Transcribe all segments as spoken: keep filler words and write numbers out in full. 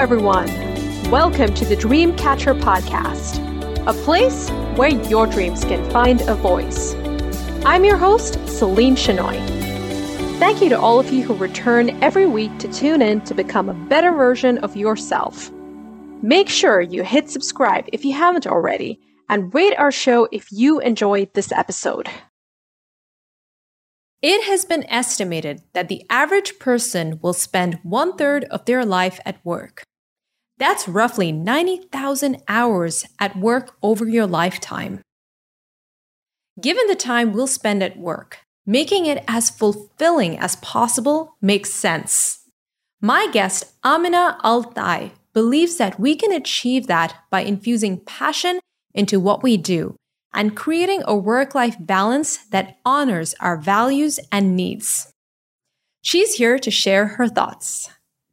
everyone. Welcome to the Dreamcatcher Podcast, a place where your dreams can find a voice. I'm your host, Celine Chenoy. Thank you to all of you who return every week to tune in to become a better version of yourself. Make sure you hit subscribe if you haven't already, and rate our show if you enjoyed this episode. It has been estimated that the average person will spend one third of their life at work. That's roughly ninety thousand hours at work over your lifetime. Given the time we'll spend at work, making it as fulfilling as possible makes sense. My guest, Amina Altai, believes that we can achieve that by infusing passion into what we do and creating a work-life balance that honors our values and needs. She's here to share her thoughts.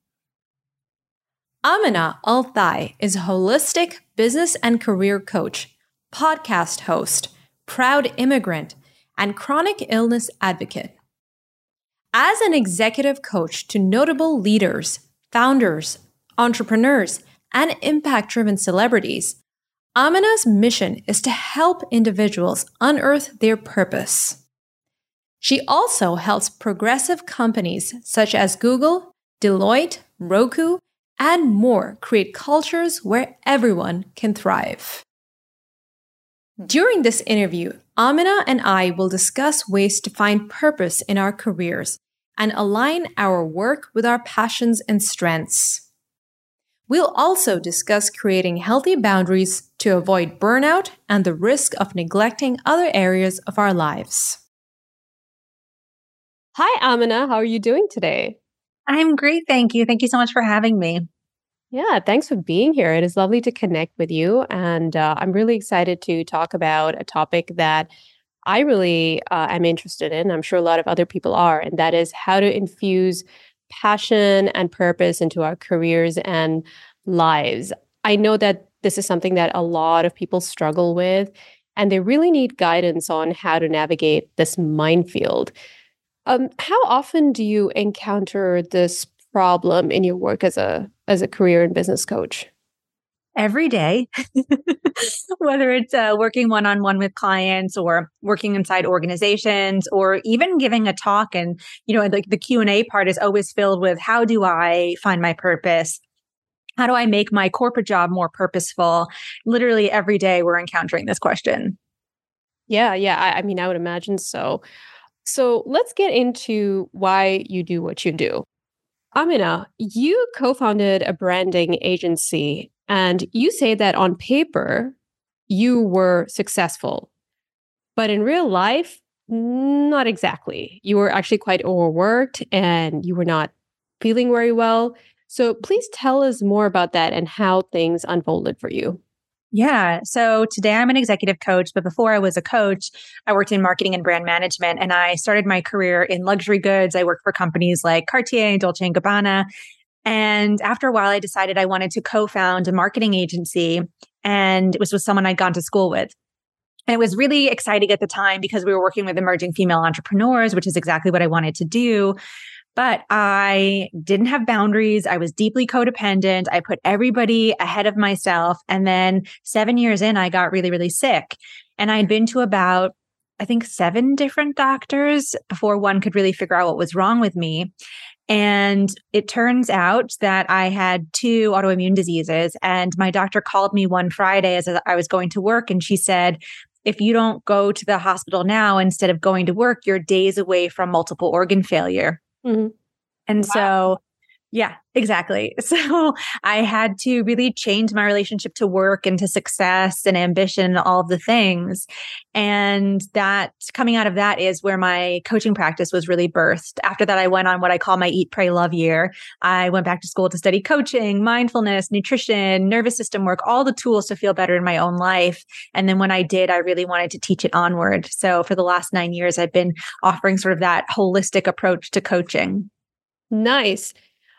Amina Altai is a holistic business and career coach, podcast host, proud immigrant, and chronic illness advocate. As an executive coach to notable leaders, founders, entrepreneurs, and impact-driven celebrities, Amina's mission is to help individuals unearth their purpose. She also helps progressive companies such as Google, Deloitte, Roku, and more create cultures where everyone can thrive. During this interview, Amina and I will discuss ways to find purpose in our careers and align our work with our passions and strengths. We'll also discuss creating healthy boundaries to avoid burnout and the risk of neglecting other areas of our lives. Hi, Amina. How are you doing today? I'm great, thank you. Thank you so much for having me. Yeah, thanks for being here. It is lovely to connect with you. And uh, I'm really excited to talk about a topic that I really uh, am interested in. I'm sure a lot of other people are, and that is how to infuse passion and purpose into our careers and lives. I know that this is something that a lot of people struggle with, and they really need guidance on how to navigate this minefield. Um, how often do you encounter this problem in your work as a as a career and business coach? Every day, whether it's uh, working one-on-one with clients or working inside organizations or even giving a talk. And, you know, like the Q and A part is always filled with, how do I find my purpose? How do I make my corporate job more purposeful? Literally every day we're encountering this question. Yeah, yeah. I, I mean, I would imagine so. So let's get into why you do what you do. Amina, you co-founded a branding agency, and you say that on paper, you were successful. But in real life, not exactly. You were actually quite overworked and you were not feeling very well. So please tell us more about that and how things unfolded for you. Yeah. So today I'm an executive coach, but before I was a coach, I worked in marketing and brand management, and I started my career in luxury goods. I worked for companies like Cartier and Dolce and Gabbana. And after a while, I decided I wanted to co-found a marketing agency, and it was with someone I'd gone to school with. And it was really exciting at the time because we were working with emerging female entrepreneurs, which is exactly what I wanted to do. But I didn't have boundaries. I was deeply codependent. I put everybody ahead of myself. And then seven years in, I got really, really sick. And I'd been to about, I think, seven different doctors before one could really figure out what was wrong with me. And it turns out that I had two autoimmune diseases. And my doctor called me one Friday as I was going to work, and she said, if you don't go to the hospital now, instead of going to work, you're days away from multiple organ failure. Mm-hmm. And wow. so, yeah, exactly. So I had to really change my relationship to work and to success and ambition and all of the things. And that coming out of that is where my coaching practice was really birthed. After that, I went on what I call my Eat, Pray, Love year. I went back to school to study coaching, mindfulness, nutrition, nervous system work, all the tools to feel better in my own life. And then when I did, I really wanted to teach it onward. So for the last nine years, I've been offering sort of that holistic approach to coaching. Nice.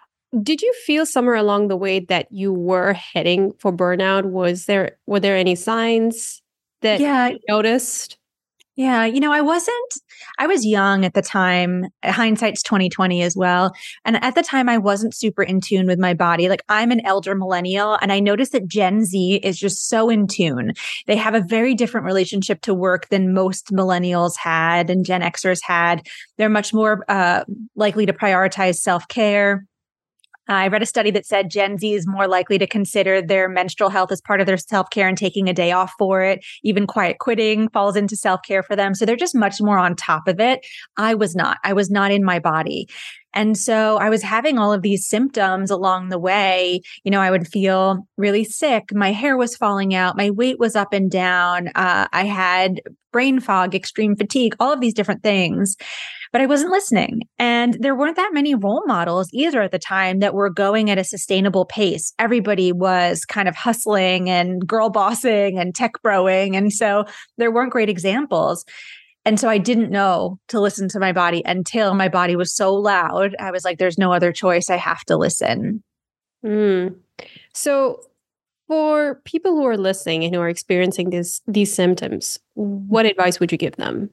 Did you feel somewhere along the way that you were heading for burnout? Was there, were there any signs that yeah. you noticed? Yeah, you know, I wasn't I was young at the time. Hindsight's twenty twenty as well. And at the time I wasn't super in tune with my body. Like I'm an elder millennial and I noticed that Gen Z is just so in tune. They have a very different relationship to work than most millennials had and Gen Xers had. They're much more uh, likely to prioritize self-care. I read a study that said Gen Z is more likely to consider their menstrual health as part of their self-care and taking a day off for it. Even quiet quitting falls into self-care for them. So they're just much more on top of it. I was not. I was not in my body. And so I was having all of these symptoms along the way. You know, I would feel really sick. My hair was falling out. My weight was up and down. Uh, I had brain fog, extreme fatigue, all of these different things. But I wasn't listening. And there weren't that many role models either at the time that were going at a sustainable pace. Everybody was kind of hustling and girl bossing and tech broing. And so there weren't great examples. And so I didn't know to listen to my body until my body was so loud. I was like, there's no other choice. I have to listen. Mm. So for people who are listening and who are experiencing this, these symptoms, what advice would you give them?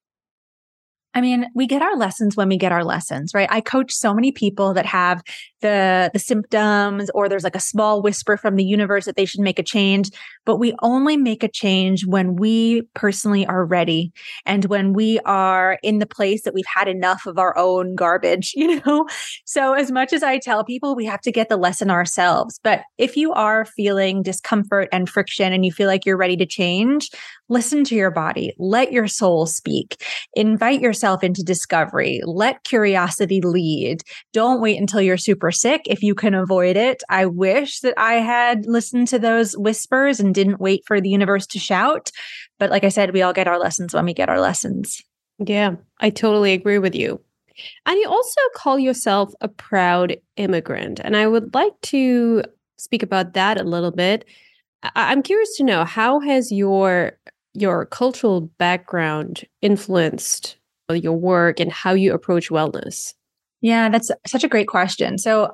I mean, we get our lessons when we get our lessons, right? I coach so many people that have the the symptoms, or there's like a small whisper from the universe that they should make a change. But we only make a change when we personally are ready and when we are in the place that we've had enough of our own garbage, you know? So as much as I tell people, we have to get the lesson ourselves. But if you are feeling discomfort and friction and you feel like you're ready to change, listen to your body. Let your soul speak. Invite yourself into discovery. Let curiosity lead. Don't wait until you're super sick if you can avoid it. I wish that I had listened to those whispers and didn't wait for the universe to shout. But like I said, we all get our lessons when we get our lessons. Yeah, I totally agree with you. And you also call yourself a proud immigrant. And I would like to speak about that a little bit. I- I'm curious to know, how has your your cultural background influenced your work and how you approach wellness? Yeah, that's such a great question. So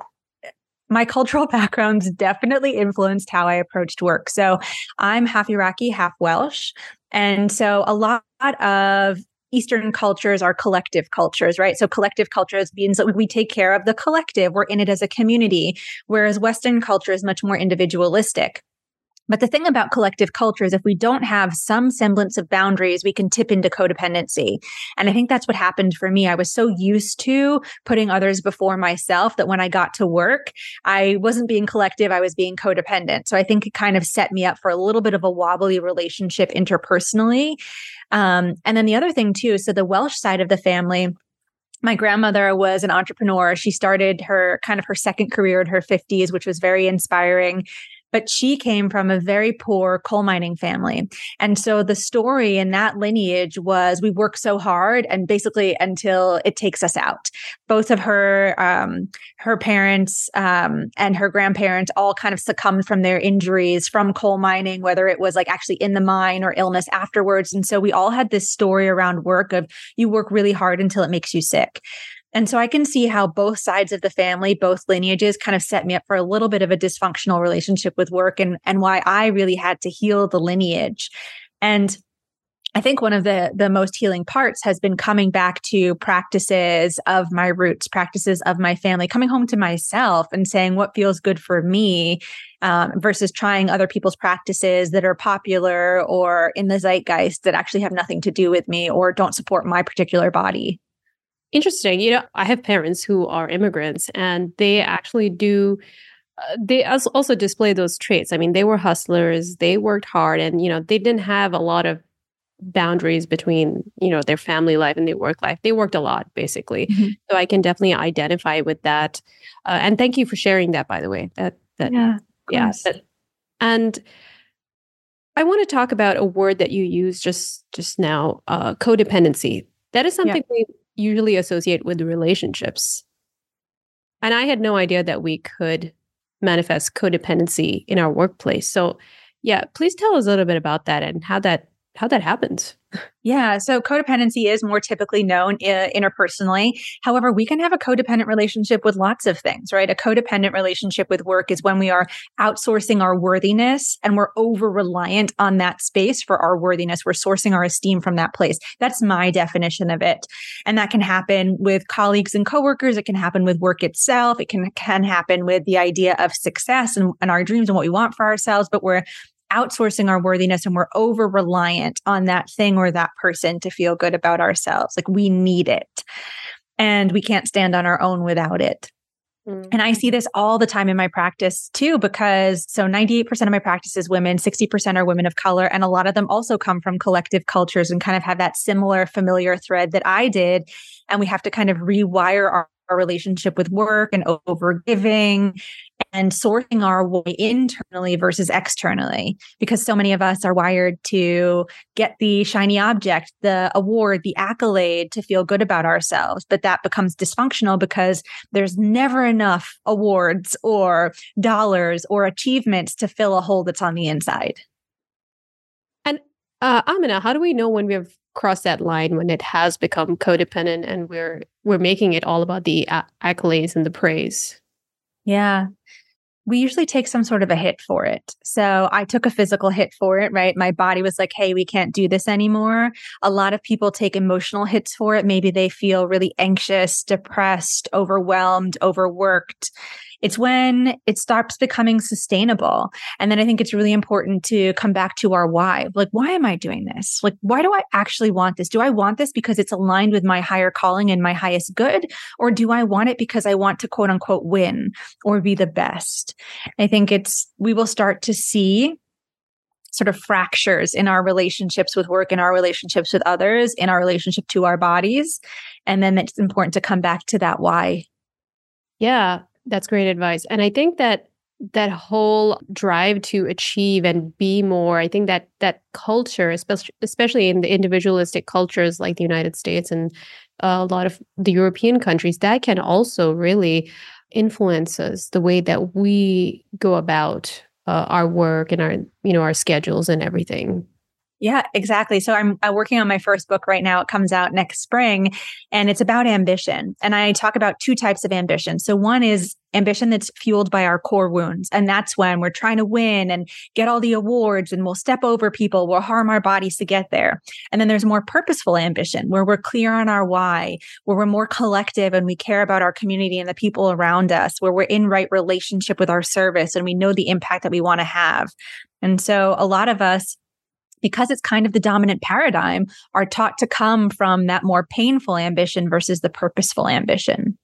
my cultural background's definitely influenced how I approached work. So I'm half Iraqi, half Welsh. And so a lot of Eastern cultures are collective cultures, right? So collective cultures means that we take care of the collective. We're in it as a community, whereas Western culture is much more individualistic. But the thing about collective culture is if we don't have some semblance of boundaries, we can tip into codependency. And I think that's what happened for me. I was so used to putting others before myself that when I got to work, I wasn't being collective, I was being codependent. So I think it kind of set me up for a little bit of a wobbly relationship interpersonally. Um, and then the other thing too, so the Welsh side of the family, my grandmother was an entrepreneur. She started her kind of her second career in her fifties, which was very inspiring. But she came from a very poor coal mining family. And so the story in that lineage was we work so hard and basically until it takes us out. Both of her, um, her parents um, and her grandparents all kind of succumbed from their injuries from coal mining, whether it was like actually in the mine or illness afterwards. And so we all had this story around work of you work really hard until it makes you sick. And so I can see how both sides of the family, both lineages kind of set me up for a little bit of a dysfunctional relationship with work and, and why I really had to heal the lineage. And I think one of the, the most healing parts has been coming back to practices of my roots, practices of my family, coming home to myself and saying what feels good for me um, versus trying other people's practices that are popular or in the zeitgeist that actually have nothing to do with me or don't support my particular body. Interesting. You know, I have parents who are immigrants and they actually do, uh, they also display those traits. I mean, they were hustlers, they worked hard, and, you know, they didn't have a lot of boundaries between, you know, their family life and their work life. They worked a lot, basically. Mm-hmm. So I can definitely identify with that. Uh, and thank you for sharing that, by the way. That, that, yeah. Yeah. That, and I want to talk about a word that you used just, just now, uh, codependency. That is something yeah. we usually associate with relationships. And I had no idea that we could manifest codependency in our workplace. So yeah, please tell us a little bit about that and how that how that happens. Yeah. So codependency is more typically known uh, interpersonally. However, we can have a codependent relationship with lots of things, right? A codependent relationship with work is when we are outsourcing our worthiness and we're over reliant on that space for our worthiness. We're sourcing our esteem from that place. That's my definition of it. And that can happen with colleagues and coworkers. It can happen with work itself. It can, can happen with the idea of success and, and our dreams and what we want for ourselves, but we're outsourcing our worthiness and we're over reliant on that thing or that person to feel good about ourselves. Like we need it and we can't stand on our own without it. Mm. And I see this all the time in my practice too, because so ninety-eight percent of my practice is women, sixty percent are women of color. And a lot of them also come from collective cultures and kind of have that similar familiar thread that I did. And we have to kind of rewire our, our relationship with work and over giving and sorting our way internally versus externally, because so many of us are wired to get the shiny object, the award, the accolade to feel good about ourselves. But that becomes dysfunctional because there's never enough awards or dollars or achievements to fill a hole that's on the inside. And uh, Amina, how do we know when we've crossed that line, when it has become codependent and we're we're making it all about the a- accolades and the praise? Yeah. We usually take some sort of a hit for it. So I took a physical hit for it, right? My body was like, hey, we can't do this anymore. A lot of people take emotional hits for it. Maybe they feel really anxious, depressed, overwhelmed, overworked. It's when it starts becoming sustainable. And then I think it's really important to come back to our why. Like, why am I doing this? Like, why do I actually want this? Do I want this because it's aligned with my higher calling and my highest good? Or do I want it because I want to quote unquote win or be the best? I think it's, we will start to see sort of fractures in our relationships with work, in our relationships with others, in our relationship to our bodies. And then it's important to come back to that why. Yeah. That's great advice. And I think that that whole drive to achieve and be more, I think that that culture, especially especially in the individualistic cultures like the United States and a lot of the European countries, that can also really influence us, the way that we go about uh, our work and our, you know, our schedules and everything. Yeah, exactly. So I'm, I'm working on my first book right now. It comes out next spring and it's about ambition. And I talk about two types of ambition. So one is ambition that's fueled by our core wounds. And that's when we're trying to win and get all the awards and we'll step over people, we'll harm our bodies to get there. And then there's more purposeful ambition where we're clear on our why, where we're more collective and we care about our community and the people around us, where we're in right relationship with our service and we know the impact that we want to have. And so a lot of us, because it's kind of the dominant paradigm, are taught to come from that more painful ambition versus the purposeful ambition.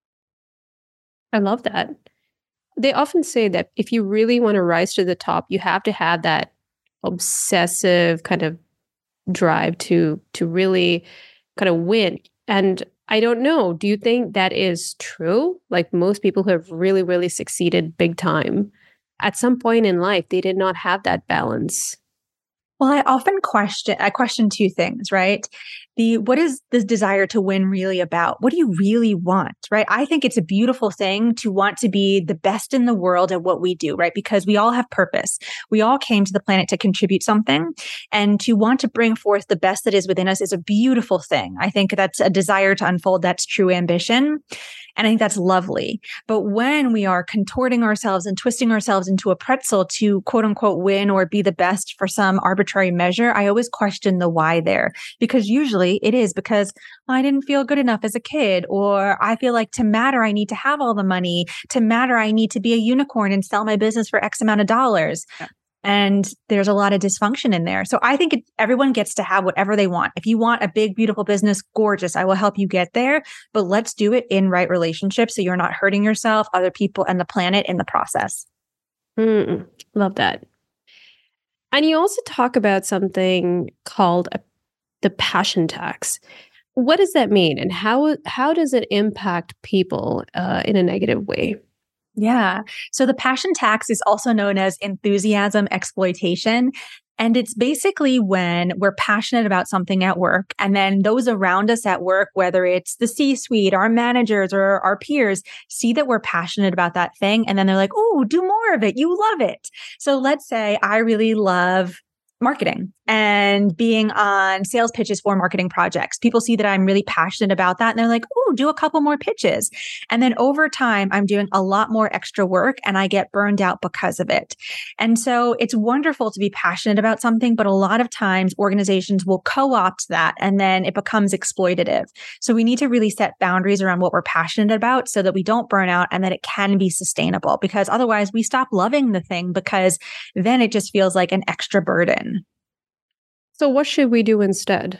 I love that. They often say that if you really want to rise to the top, you have to have that obsessive kind of drive to to really kind of win. And I don't know, do you think that is true? Like most people who have really, really succeeded big time, at some point in life, they did not have that balance. Well, I often question, I question two things, right? The, what is this desire to win really about? What do you really want, right? I think it's a beautiful thing to want to be the best in the world at what we do, right? Because we all have purpose. We all came to the planet to contribute something, and to want to bring forth the best that is within us is a beautiful thing. I think that's a desire to unfold. That's true ambition. And I think that's lovely. But when we are contorting ourselves and twisting ourselves into a pretzel to quote unquote win or be the best for some arbitrary measure, I always question the why there, because usually it is because I didn't feel good enough as a kid, or I feel like to matter, I need to have all the money. To matter, I need to be a unicorn and sell my business for X amount of dollars. Yeah. And there's a lot of dysfunction in there. So I think it, everyone gets to have whatever they want. If you want a big, beautiful business, gorgeous, I will help you get there. But let's do it in right relationships so you're not hurting yourself, other people, and the planet in the process. Mm, love that. And you also talk about something called a, the passion tax. What does that mean? And how how does it impact people uh, in a negative way? Yeah. So the passion tax is also known as enthusiasm exploitation. And it's basically when we're passionate about something at work, and then those around us at work, whether it's the C-suite, our managers, or our peers, see that we're passionate about that thing. And then they're like, oh, do more of it. You love it. So let's say I really love marketing and being on sales pitches for marketing projects. People see that I'm really passionate about that and they're like, oh, do a couple more pitches. And then over time, I'm doing a lot more extra work and I get burned out because of it. And so it's wonderful to be passionate about something, but a lot of times organizations will co-opt that and then it becomes exploitative. So we need to really set boundaries around what we're passionate about so that we don't burn out and that it can be sustainable, because otherwise we stop loving the thing because then it just feels like an extra burden. So what should we do instead?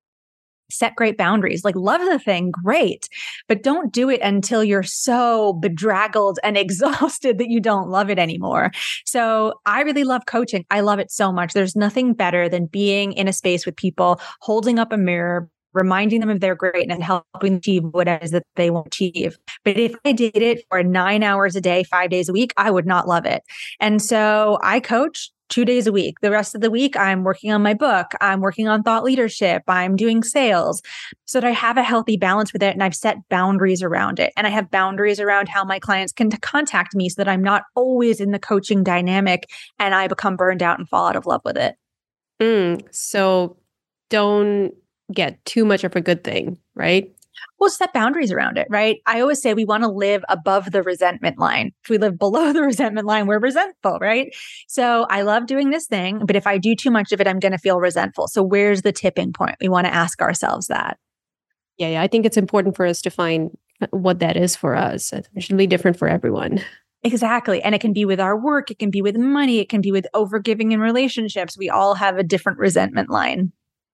Set great boundaries. Like, love the thing, great, but don't do it until you're so bedraggled and exhausted that you don't love it anymore. So I really love coaching. I love it so much. There's nothing better than being in a space with people, holding up a mirror, reminding them of their greatness and helping achieve what it is that they want to achieve. But if I did it for nine hours a day, five days a week, I would not love it. And so I coach two days a week. The rest of the week, I'm working on my book. I'm working on thought leadership. I'm doing sales so that I have a healthy balance with it. And I've set boundaries around it. And I have boundaries around how my clients can t- contact me so that I'm not always in the coaching dynamic and I become burned out and fall out of love with it. Mm, so don't get too much of a good thing, right? We'll set boundaries around it, right? I always say we want to live above the resentment line. If we live below the resentment line, we're resentful, right? So I love doing this thing, but if I do too much of it, I'm going to feel resentful. So where's the tipping point? We want to ask ourselves that. Yeah, yeah. I think it's important for us to find what that is for us. It should be different for everyone. Exactly. And it can be with our work. It can be with money. It can be with overgiving in relationships. We all have a different resentment line.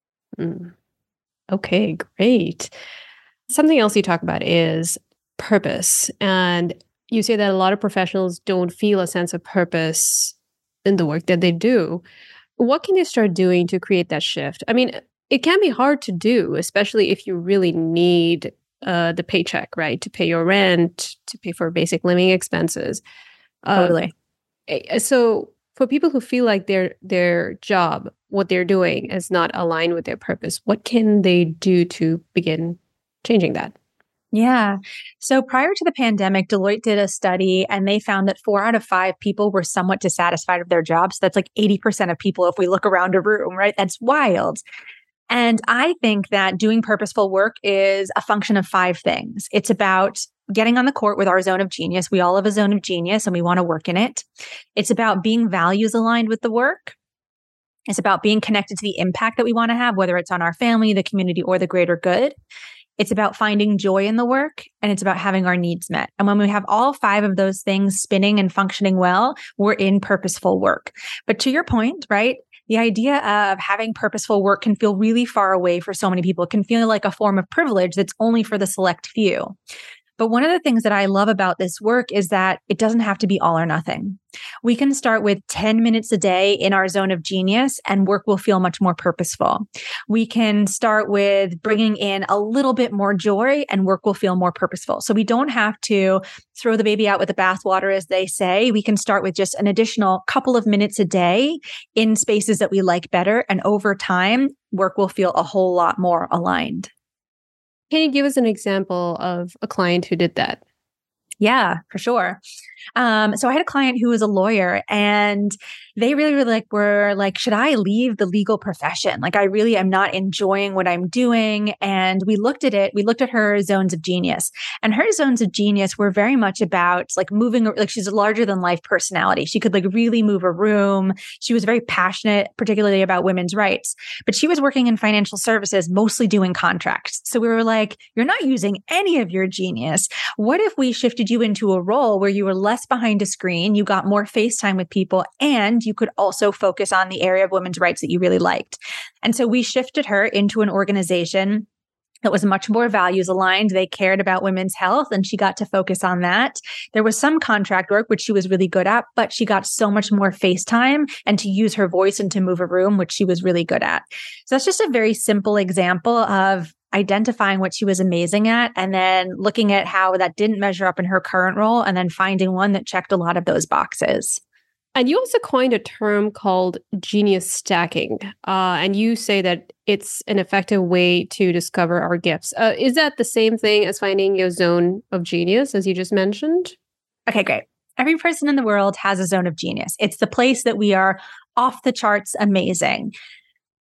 Mm. Okay, great. Something else you talk about is purpose. And you say that a lot of professionals don't feel a sense of purpose in the work that they do. What can they start doing to create that shift? I mean, it can be hard to do, especially if you really need uh, the paycheck, right? To pay your rent, to pay for basic living expenses. Totally. Uh, so for people who feel like their their job, what they're doing is not aligned with their purpose, what can they do to begin changing that? Yeah. So prior to the pandemic, Deloitte did a study and they found that four out of five people were somewhat dissatisfied with their jobs. That's like eighty percent of people if we look around a room, right? That's wild. And I think that doing purposeful work is a function of five things. It's about getting on the court with our zone of genius. We all have a zone of genius and we want to work in it. It's about being values aligned with the work. It's about being connected to the impact that we want to have, whether it's on our family, the community, or the greater good. It's about finding joy in the work, and it's about having our needs met. And when we have all five of those things spinning and functioning well, we're in purposeful work. But to your point, right? The idea of having purposeful work can feel really far away for so many people. It can feel like a form of privilege that's only for the select few. But one of the things that I love about this work is that it doesn't have to be all or nothing. We can start with ten minutes a day in our zone of genius and work will feel much more purposeful. We can start with bringing in a little bit more joy and work will feel more purposeful. So we don't have to throw the baby out with the bathwater, as they say. We can start with just an additional couple of minutes a day in spaces that we like better. And over time, work will feel a whole lot more aligned. Can you give us an example of a client who did that? Yeah, for sure. Um, so I had a client who was a lawyer and they really, really like were like, should I leave the legal profession? Like, I really am not enjoying what I'm doing. And we looked at it, we looked at her zones of genius, and her zones of genius were very much about like moving, like she's a larger than life personality. She could like really move a room. She was very passionate, particularly about women's rights, but she was working in financial services, mostly doing contracts. So we were like, you're not using any of your genius. What if we shifted you into a role where you were less behind a screen, you got more face time with people, and you could also focus on the area of women's rights that you really liked. And so we shifted her into an organization that was much more values aligned. They cared about women's health and she got to focus on that. There was some contract work, which she was really good at, but she got so much more face time and to use her voice and to move a room, which she was really good at. So that's just a very simple example of identifying what she was amazing at and then looking at how that didn't measure up in her current role and then finding one that checked a lot of those boxes. And you also coined a term called genius stacking. Uh, and you say that it's an effective way to discover our gifts. Uh, is that the same thing as finding your zone of genius, as you just mentioned? Okay, great. Every person in the world has a zone of genius. It's the place that we are off the charts amazing.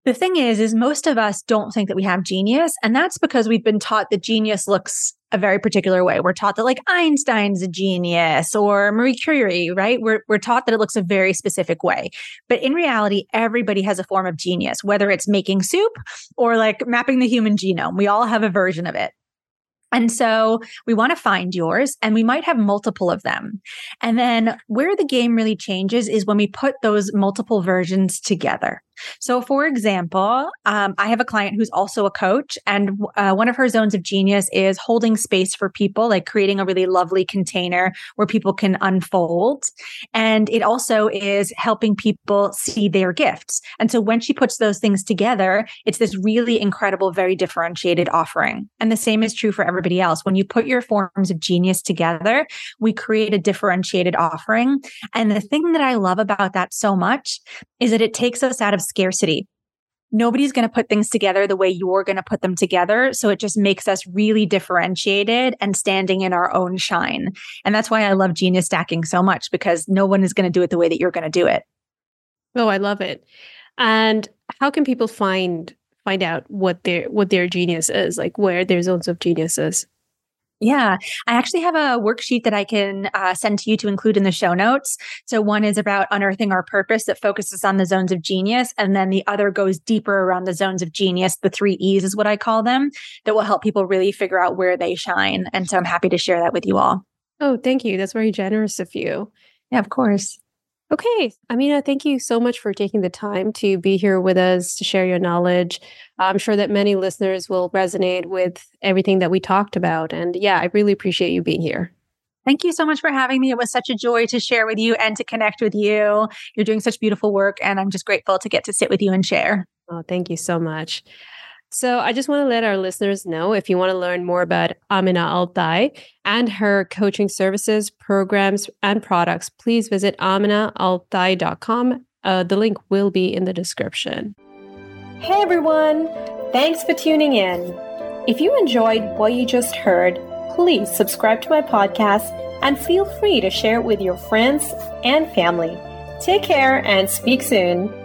The thing is, is most of us don't think that we have genius. And that's because we've been taught that genius looks a very particular way. We're taught that like Einstein's a genius or Marie Curie, right? We're, we're taught that it looks a very specific way. But in reality, everybody has a form of genius, whether it's making soup or like mapping the human genome. We all have a version of it. And so we want to find yours, and we might have multiple of them. And then where the game really changes is when we put those multiple versions together. So for example, um, I have a client who's also a coach, and uh, one of her zones of genius is holding space for people, like creating a really lovely container where people can unfold. And it also is helping people see their gifts. And so when she puts those things together, it's this really incredible, very differentiated offering. And the same is true for everybody else. When you put your forms of genius together, we create a differentiated offering. And the thing that I love about that so much is that it takes us out of scarcity. Nobody's going to put things together the way you're going to put them together. So it just makes us really differentiated and standing in our own shine. And that's why I love genius stacking so much, because no one is going to do it the way that you're going to do it. Oh, I love it. And how can people find find out what their what their genius is, like where their zones of genius is? Yeah, I actually have a worksheet that I can uh, send to you to include in the show notes. So one is about unearthing our purpose that focuses on the zones of genius. And then the other goes deeper around the zones of genius. The three E's is what I call them, that will help people really figure out where they shine. And so I'm happy to share that with you all. Oh, thank you. That's very generous of you. Yeah, of course. Okay. Amina, thank you so much for taking the time to be here with us to share your knowledge. I'm sure that many listeners will resonate with everything that we talked about. And yeah, I really appreciate you being here. Thank you so much for having me. It was such a joy to share with you and to connect with you. You're doing such beautiful work, and I'm just grateful to get to sit with you and share. Oh, thank you so much. So I just want to let our listeners know, if you want to learn more about Amina Altai and her coaching services, programs, and products, please visit amina altai dot com. Uh, the link will be in the description. Hey everyone! Thanks for tuning in. If you enjoyed what you just heard, please subscribe to my podcast and feel free to share it with your friends and family. Take care and speak soon.